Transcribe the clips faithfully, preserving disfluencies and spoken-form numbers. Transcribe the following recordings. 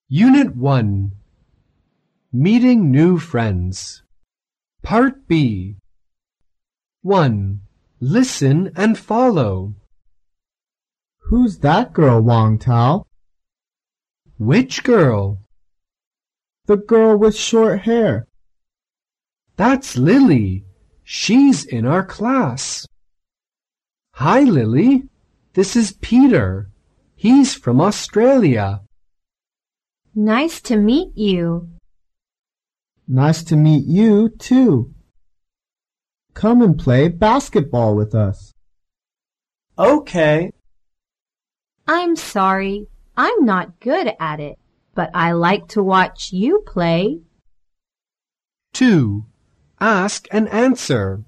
Unit one. Meeting New Friends. Part B. one. Listen and follow. Who's that girl, Wang Tao? Which girl? The girl with short hair. That's Lily. She's in our class. Hi, Lily. This is Peter. He's from Australia. Nice to meet you. Nice to meet you, too. Come and play basketball with us. Okay. I'm sorry, I'm not good at it, but I like to watch you play. two. Ask and answer.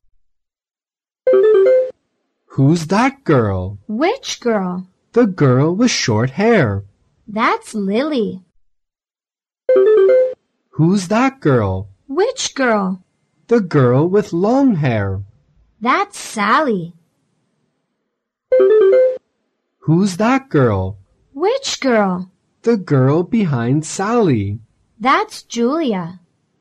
Who's that girl? Which girl? The girl with short hair. That's Lily. Who's that girl? Which girl? The girl with long hair. That's Sally. Who's that girl? Which girl? The girl behind Sally. That's Julia.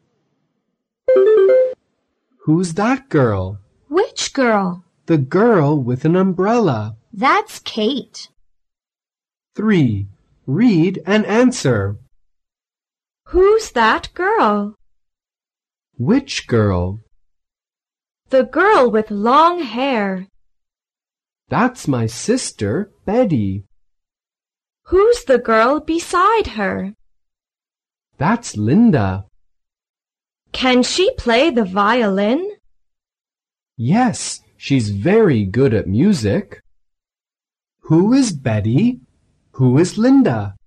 Who's that girl? Which girl? The girl with an umbrella. That's Kate. three. Read and answer. Who's that girl? Which girl? The girl with long hair. That's my sister, Betty. Who's the girl beside her? That's Linda. Can she play the violin? Yes, she's very good at music. Who is Betty? Who is Linda?